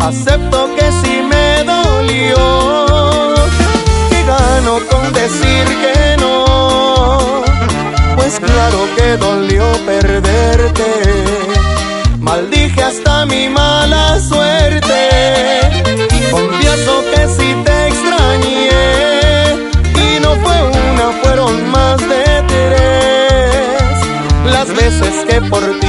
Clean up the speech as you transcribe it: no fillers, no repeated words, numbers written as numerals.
Acepto que sí me dolió. ¿Qué gano con decir que no? Pues claro que dolió perderte. Maldije hasta mi mala suerte. Confieso que sí te extrañé, y no fue una, fueron más de 3 las veces que por ti